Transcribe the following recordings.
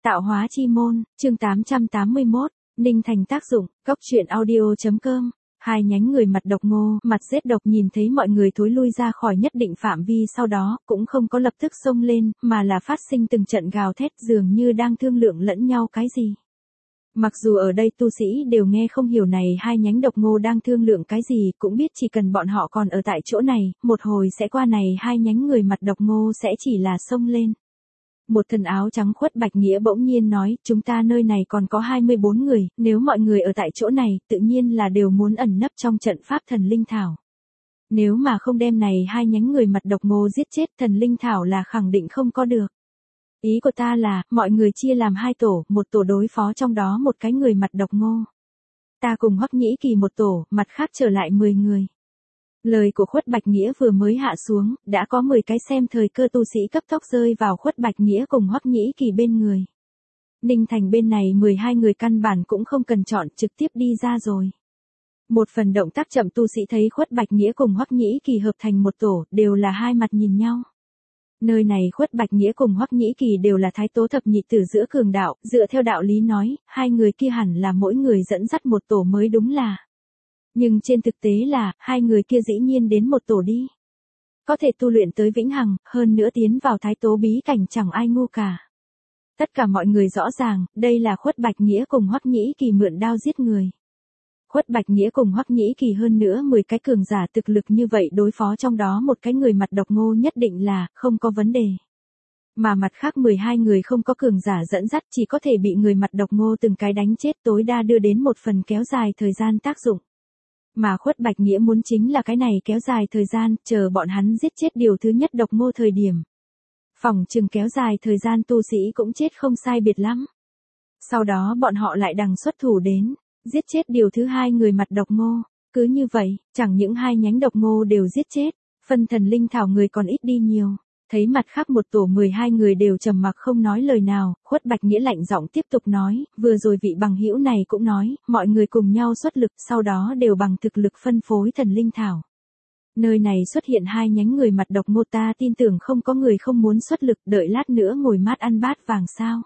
Tạo hóa chi môn, chương 881, Ninh Thành tác dụng, Cốc truyện audio.com. Hai nhánh người mặt độc ngô, mặt rết độc nhìn thấy mọi người thối lui ra khỏi nhất định phạm vi, sau đó cũng không có lập tức xông lên, mà là phát sinh từng trận gào thét, dường như đang thương lượng lẫn nhau cái gì. Mặc dù ở đây tu sĩ đều nghe không hiểu này hai nhánh độc ngô đang thương lượng cái gì, cũng biết chỉ cần bọn họ còn ở tại chỗ này, một hồi sẽ qua này hai nhánh người mặt độc ngô sẽ chỉ là xông lên. Một thần áo trắng khuất Bạch Nghĩa bỗng nhiên nói, chúng ta nơi này còn có 24 người, nếu mọi người ở tại chỗ này, tự nhiên là đều muốn ẩn nấp trong trận pháp thần linh thảo. Nếu mà không đem này hai nhánh người mặt độc ngô giết chết, thần linh thảo là khẳng định không có được. Ý của ta là, mọi người chia làm hai tổ, một tổ đối phó trong đó một cái người mặt độc ngô. Ta cùng Hoắc Nhĩ Kỳ một tổ, mặt khác trở lại 10 người. Lời của khuất Bạch Nghĩa vừa mới hạ xuống, đã có 10 cái xem thời cơ tu sĩ cấp tốc rơi vào khuất Bạch Nghĩa cùng Hoắc Nhĩ Kỳ bên người. Ninh Thành bên này 12 người căn bản cũng không cần chọn, trực tiếp đi ra rồi. Một phần động tác chậm tu sĩ thấy khuất Bạch Nghĩa cùng Hoắc Nhĩ Kỳ hợp thành một tổ, đều là hai mặt nhìn nhau. Nơi này khuất Bạch Nghĩa cùng Hoắc Nhĩ Kỳ đều là thái tố thập nhị tử giữa cường đạo, dựa theo đạo lý nói, hai người kia hẳn là mỗi người dẫn dắt một tổ mới đúng là. Nhưng trên thực tế là, hai người kia dĩ nhiên đến một tổ đi. Có thể tu luyện tới vĩnh hằng, hơn nữa tiến vào thái tố bí cảnh chẳng ai ngu cả. Tất cả mọi người rõ ràng, đây là khuất Bạch Nghĩa cùng Hoắc Nhĩ Kỳ mượn đao giết người. Khuất Bạch Nghĩa cùng Hoắc Nhĩ Kỳ hơn nữa 10 cái cường giả thực lực như vậy đối phó trong đó một cái người mặt độc ngô nhất định là, không có vấn đề. Mà mặt khác 12 người không có cường giả dẫn dắt chỉ có thể bị người mặt độc ngô từng cái đánh chết, tối đa đưa đến một phần kéo dài thời gian tác dụng. Mà khuất Bạch Nghĩa muốn chính là cái này kéo dài thời gian, chờ bọn hắn giết chết điều thứ nhất độc ngô thời điểm. Phỏng chừng kéo dài thời gian tu sĩ cũng chết không sai biệt lắm. Sau đó bọn họ lại đằng xuất thủ đến, giết chết điều thứ hai người mặt độc ngô. Cứ như vậy, chẳng những hai nhánh độc ngô đều giết chết, phân thần linh thảo người còn ít đi nhiều. Thấy mặt khác một tổ 12 người đều trầm mặc không nói lời nào, khuất Bạch Nghĩa lạnh giọng tiếp tục nói, vừa rồi vị bằng hữu này cũng nói, mọi người cùng nhau xuất lực, sau đó đều bằng thực lực phân phối thần linh thảo. Nơi này xuất hiện hai nhánh người mặt độc ngô, ta tin tưởng không có người không muốn xuất lực, đợi lát nữa ngồi mát ăn bát vàng sao.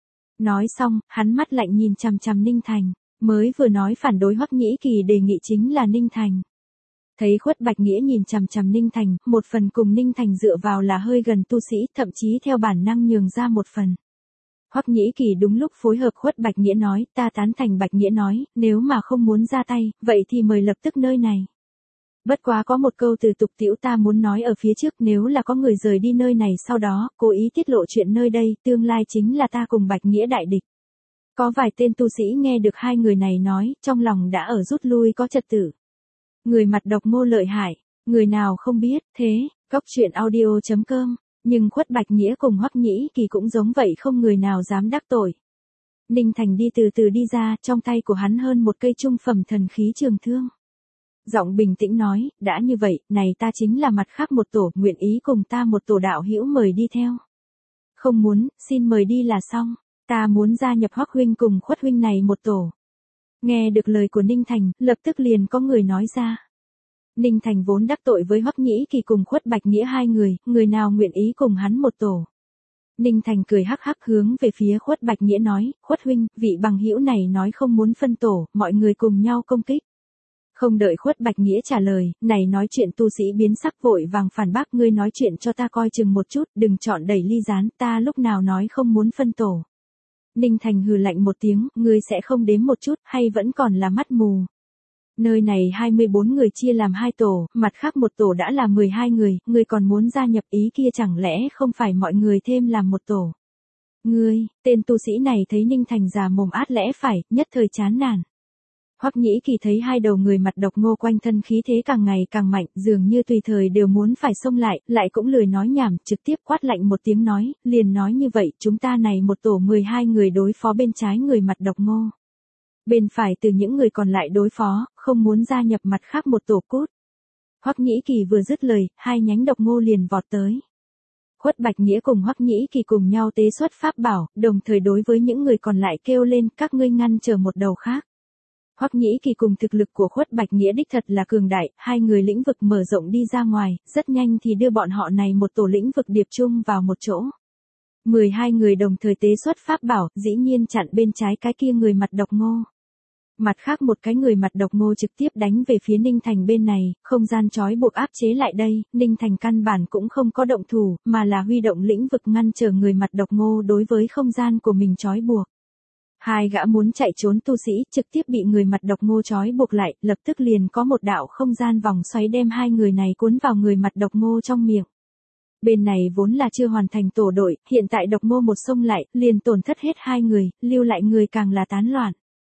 Nói xong, hắn mắt lạnh nhìn chằm chằm Ninh Thành, mới vừa nói phản đối Hoắc Nhĩ Kỳ đề nghị chính là Ninh Thành. Thấy khuất Bạch Nghĩa nhìn chằm chằm Ninh Thành, một phần cùng Ninh Thành dựa vào là hơi gần tu sĩ, thậm chí theo bản năng nhường ra một phần. Hoắc Nhĩ Kỳ đúng lúc phối hợp khuất Bạch Nghĩa nói, ta tán thành Bạch Nghĩa nói, nếu mà không muốn ra tay, vậy thì mời lập tức nơi này. Bất quá có một câu từ tục tĩu ta muốn nói ở phía trước, nếu là có người rời đi nơi này sau đó, cố ý tiết lộ chuyện nơi đây, tương lai chính là ta cùng Bạch Nghĩa đại địch. Có vài tên tu sĩ nghe được hai người này nói, trong lòng đã ở rút lui có trật tự. Người mặt độc ngô lợi hại, người nào không biết, thế, Cốc truyện audio.com, nhưng khuất Bạch Nghĩa cùng Hoắc Nhĩ Kỳ cũng giống vậy, không người nào dám đắc tội. Ninh Thành đi từ từ đi ra, trong tay của hắn hơn một cây trung phẩm thần khí trường thương. Giọng bình tĩnh nói, đã như vậy, này ta chính là mặt khác một tổ, nguyện ý cùng ta một tổ đạo hữu mời đi theo. Không muốn, xin mời đi là xong, ta muốn gia nhập Hoắc huynh cùng khuất huynh này một tổ. Nghe được lời của Ninh Thành, lập tức liền có người nói ra. Ninh Thành vốn đắc tội với Hoắc Nhĩ Kỳ cùng khuất Bạch Nghĩa hai người nào nguyện ý cùng hắn một tổ. Ninh Thành cười hắc hắc hướng về phía khuất Bạch Nghĩa nói, khuất huynh, vị bằng hữu này nói không muốn phân tổ, mọi người cùng nhau công kích. Không đợi khuất Bạch Nghĩa trả lời, này nói chuyện tu sĩ biến sắc vội vàng phản bác, ngươi nói chuyện cho ta coi chừng một chút, đừng chọn đẩy ly gián, ta lúc nào nói không muốn phân tổ. Ninh Thành hừ lạnh một tiếng, ngươi sẽ không đếm một chút, hay vẫn còn là mắt mù. Nơi này 24 người chia làm hai tổ, mặt khác một tổ đã là 12 người, ngươi còn muốn gia nhập, ý kia chẳng lẽ không phải mọi người thêm làm một tổ. Ngươi, tên tu sĩ này thấy Ninh Thành già mồm át lẽ phải, nhất thời chán nản. Hoắc Nhĩ Kỳ thấy hai đầu người mặt độc ngô quanh thân khí thế càng ngày càng mạnh, dường như tùy thời đều muốn phải xông lại cũng lười nói nhảm, trực tiếp quát lạnh một tiếng nói, liền nói như vậy, chúng ta này một tổ 12 người đối phó bên trái người mặt độc ngô. Bên phải từ những người còn lại đối phó, không muốn gia nhập mặt khác một tổ cút. Hoắc Nhĩ Kỳ vừa dứt lời, hai nhánh độc ngô liền vọt tới. Khuất Bạch Nghĩa cùng Hoắc Nhĩ Kỳ cùng nhau tế xuất pháp bảo, đồng thời đối với những người còn lại kêu lên, các ngươi ngăn trở một đầu khác. Hoắc Nhĩ Kỳ cùng thực lực của khuất Bạch Nghĩa đích thật là cường đại, hai người lĩnh vực mở rộng đi ra ngoài, rất nhanh thì đưa bọn họ này một tổ lĩnh vực điệp chung vào một chỗ. 12 người đồng thời tế xuất pháp bảo, dĩ nhiên chặn bên trái cái kia người mặt độc ngô. Mặt khác một cái người mặt độc ngô trực tiếp đánh về phía Ninh Thành bên này, không gian trói buộc áp chế lại đây, Ninh Thành căn bản cũng không có động thủ, mà là huy động lĩnh vực ngăn trở người mặt độc ngô đối với không gian của mình trói buộc. Hai gã muốn chạy trốn tu sĩ trực tiếp bị người mặt độc ngô trói buộc lại, lập tức liền có một đạo không gian vòng xoáy đem hai người này cuốn vào người mặt độc ngô trong miệng. Bên này vốn là chưa hoàn thành tổ đội, hiện tại độc ngô một xông lại, liền tổn thất hết hai người, lưu lại người càng là tán loạn.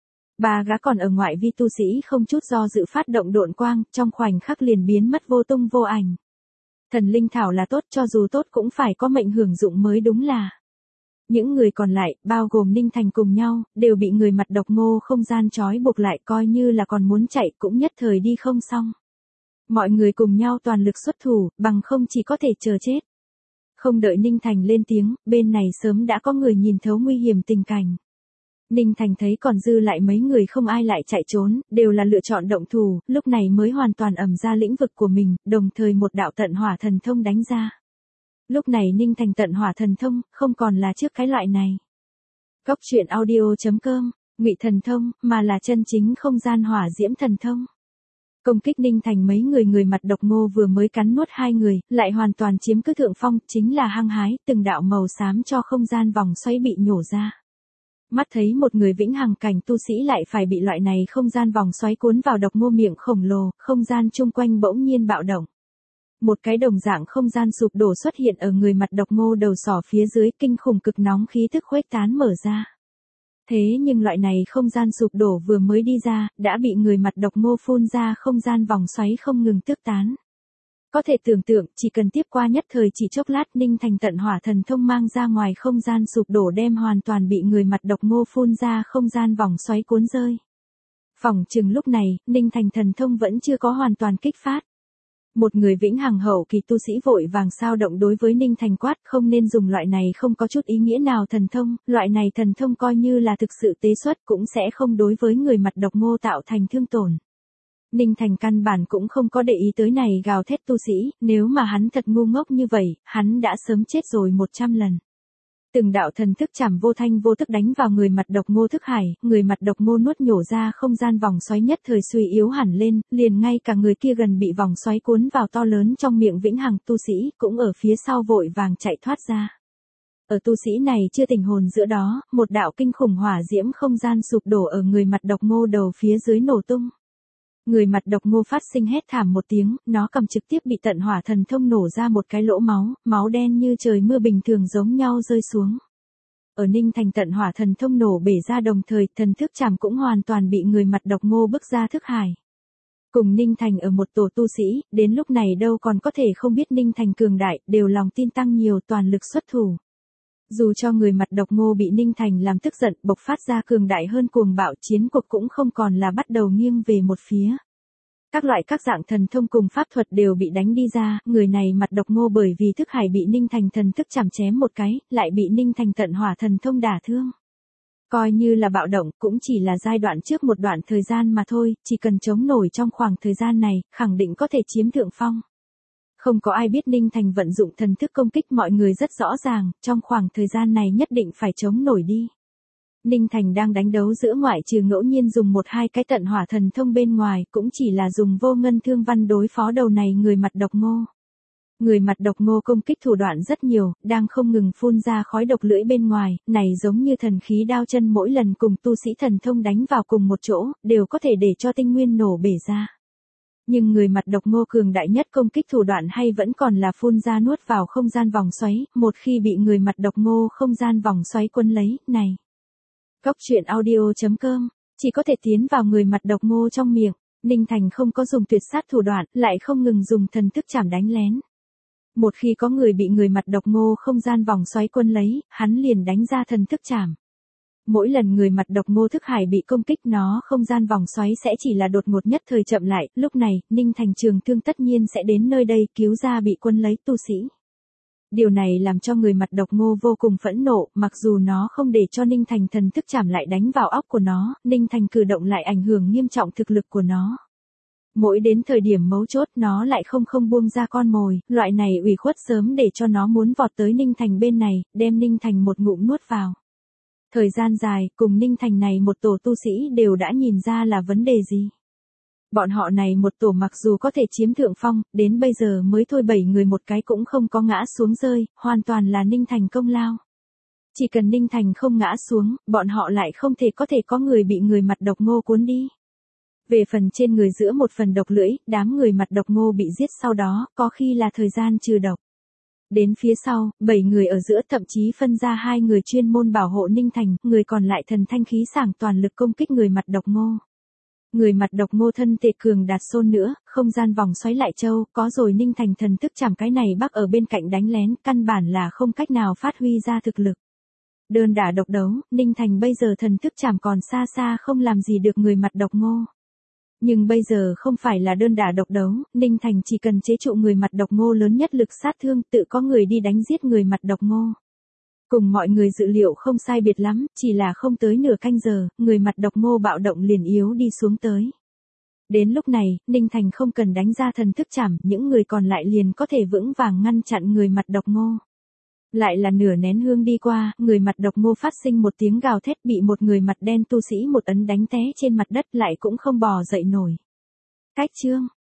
Ba gã còn ở ngoại vi tu sĩ không chút do dự phát động độn quang, trong khoảnh khắc liền biến mất vô tung vô ảnh. Thần linh thảo là tốt, cho dù tốt cũng phải có mệnh hưởng dụng mới đúng là. Những người còn lại, bao gồm Ninh Thành cùng nhau, đều bị người mặt độc ngô không gian trói buộc lại, coi như là còn muốn chạy cũng nhất thời đi không xong. Mọi người cùng nhau toàn lực xuất thủ, bằng không chỉ có thể chờ chết. Không đợi Ninh Thành lên tiếng, bên này sớm đã có người nhìn thấu nguy hiểm tình cảnh. Ninh Thành thấy còn dư lại mấy người không ai lại chạy trốn, đều là lựa chọn động thủ, lúc này mới hoàn toàn ẩm ra lĩnh vực của mình, đồng thời một đạo tận hỏa thần thông đánh ra. Lúc này Ninh Thành tận hỏa thần thông, không còn là trước cái loại này. Góc truyện audio.com, ngụy thần thông, mà là chân chính không gian hỏa diễm thần thông. Công kích Ninh Thành mấy người mặt độc ngô vừa mới cắn nuốt hai người, lại hoàn toàn chiếm cứ thượng phong, chính là hăng hái, từng đạo màu xám cho không gian vòng xoáy bị nhổ ra. Mắt thấy một người vĩnh hằng cảnh tu sĩ lại phải bị loại này không gian vòng xoáy cuốn vào độc ngô miệng khổng lồ, không gian chung quanh bỗng nhiên bạo động. Một cái đồng dạng không gian sụp đổ xuất hiện ở người mặt độc ngô đầu sỏ phía dưới, kinh khủng cực nóng khí thức khuếch tán mở ra. Thế nhưng loại này không gian sụp đổ vừa mới đi ra, đã bị người mặt độc ngô phun ra không gian vòng xoáy không ngừng tước tán. Có thể tưởng tượng, chỉ cần tiếp qua nhất thời chỉ chốc lát, Ninh Thành tận hỏa thần thông mang ra ngoài không gian sụp đổ đem hoàn toàn bị người mặt độc ngô phun ra không gian vòng xoáy cuốn rơi. Phỏng chừng lúc này, Ninh Thành thần thông vẫn chưa có hoàn toàn kích phát. Một người vĩnh hằng hậu kỳ tu sĩ vội vàng sao động đối với Ninh Thành quát, không nên dùng loại này không có chút ý nghĩa nào thần thông, loại này thần thông coi như là thực sự tế xuất cũng sẽ không đối với người mặt độc ngô tạo thành thương tổn. Ninh Thành căn bản cũng không có để ý tới này gào thét tu sĩ, nếu mà hắn thật ngu ngốc như vậy, hắn đã sớm chết rồi 100 lần. Từng đạo thần thức chảm vô thanh vô tức đánh vào người mặt độc ngô thức hải, người mặt độc ngô nuốt nhổ ra không gian vòng xoáy nhất thời suy yếu hẳn lên, liền ngay cả người kia gần bị vòng xoáy cuốn vào to lớn trong miệng vĩnh hằng tu sĩ, cũng ở phía sau vội vàng chạy thoát ra. Ở tu sĩ này chưa tỉnh hồn giữa đó, một đạo kinh khủng hỏa diễm không gian sụp đổ ở người mặt độc ngô đầu phía dưới nổ tung. Người mặt độc ngô phát sinh hét thảm một tiếng, nó cầm trực tiếp bị tận hỏa thần thông nổ ra một cái lỗ máu, máu đen như trời mưa bình thường giống nhau rơi xuống. Ở Ninh Thành tận hỏa thần thông nổ bể ra đồng thời, thần thức chảm cũng hoàn toàn bị người mặt độc ngô bức ra thức hải. Cùng Ninh Thành ở một tổ tu sĩ, đến lúc này đâu còn có thể không biết Ninh Thành cường đại, đều lòng tin tăng nhiều toàn lực xuất thủ. Dù cho người mặt độc ngô bị Ninh Thành làm tức giận, bộc phát ra cường đại hơn cuồng bạo, chiến cuộc cũng không còn là bắt đầu nghiêng về một phía. Các dạng thần thông cùng pháp thuật đều bị đánh đi ra, người này mặt độc ngô bởi vì thức hải bị Ninh Thành thần thức chảm chém một cái, lại bị Ninh Thành tận hỏa thần thông đả thương. Coi như là bạo động, cũng chỉ là giai đoạn trước một đoạn thời gian mà thôi, chỉ cần chống nổi trong khoảng thời gian này, khẳng định có thể chiếm thượng phong. Không có ai biết Ninh Thành vận dụng thần thức công kích, mọi người rất rõ ràng, trong khoảng thời gian này nhất định phải chống nổi đi. Ninh Thành đang đánh đấu giữa ngoại trừ ngẫu nhiên dùng một hai cái tận hỏa thần thông bên ngoài, cũng chỉ là dùng vô ngân thương văn đối phó đầu này người mặt độc ngô. Người mặt độc ngô công kích thủ đoạn rất nhiều, đang không ngừng phun ra khói độc lưỡi bên ngoài, này giống như thần khí đao chân mỗi lần cùng tu sĩ thần thông đánh vào cùng một chỗ, đều có thể để cho tinh nguyên nổ bể ra. Nhưng người mặt độc ngô cường đại nhất công kích thủ đoạn hay vẫn còn là phun ra nuốt vào không gian vòng xoáy, một khi bị người mặt độc ngô không gian vòng xoáy quấn lấy, này. Góc truyện audio.com, chỉ có thể tiến vào người mặt độc ngô trong miệng, Ninh Thành không có dùng tuyệt sát thủ đoạn, lại không ngừng dùng thần thức chảm đánh lén. Một khi có người bị người mặt độc ngô không gian vòng xoáy quấn lấy, hắn liền đánh ra thần thức chảm. Mỗi lần người mặt độc ngô thức hải bị công kích nó không gian vòng xoáy sẽ chỉ là đột ngột nhất thời chậm lại, lúc này, Ninh Thành trường thương tất nhiên sẽ đến nơi đây cứu ra bị quân lấy tu sĩ. Điều này làm cho người mặt độc ngô vô cùng phẫn nộ, mặc dù nó không để cho Ninh Thành thần thức chảm lại đánh vào óc của nó, Ninh Thành cử động lại ảnh hưởng nghiêm trọng thực lực của nó. Mỗi đến thời điểm mấu chốt nó lại không buông ra con mồi, loại này ủy khuất sớm để cho nó muốn vọt tới Ninh Thành bên này, đem Ninh Thành một ngụm nuốt vào. Thời gian dài, cùng Ninh Thành này một tổ tu sĩ đều đã nhìn ra là vấn đề gì. Bọn họ này một tổ mặc dù có thể chiếm thượng phong, đến bây giờ mới thôi 7 người một cái cũng không có ngã xuống rơi, hoàn toàn là Ninh Thành công lao. Chỉ cần Ninh Thành không ngã xuống, bọn họ lại không thể có người bị người mặt độc ngô cuốn đi. Về phần trên người giữa một phần độc lưỡi, đám người mặt độc ngô bị giết sau đó, có khi là thời gian trừ độc. Đến phía sau, 7 người ở giữa thậm chí phân ra 2 người chuyên môn bảo hộ Ninh Thành, người còn lại thần thanh khí sảng toàn lực công kích người mặt độc ngô. Người mặt độc ngô thân tệ cường đạt xôn nữa, không gian vòng xoáy lại châu, có rồi Ninh Thành thần thức chảm cái này bắc ở bên cạnh đánh lén, căn bản là không cách nào phát huy ra thực lực. Đơn đả độc đấu, Ninh Thành bây giờ thần thức chảm còn xa xa không làm gì được người mặt độc ngô. Nhưng bây giờ không phải là đơn đả độc đấu, Ninh Thành chỉ cần chế trụ người mặt độc ngô lớn nhất lực sát thương, tự có người đi đánh giết người mặt độc ngô. Cùng mọi người dự liệu không sai biệt lắm, chỉ là không tới nửa canh giờ, người mặt độc ngô bạo động liền yếu đi xuống tới. Đến lúc này, Ninh Thành không cần đánh ra thần thức chảm, những người còn lại liền có thể vững vàng ngăn chặn người mặt độc ngô. Lại là nửa nén hương đi qua, người mặt độc ngô phát sinh một tiếng gào thét bị một người mặt đen tu sĩ một ấn đánh té trên mặt đất lại cũng không bò dậy nổi. Cách chương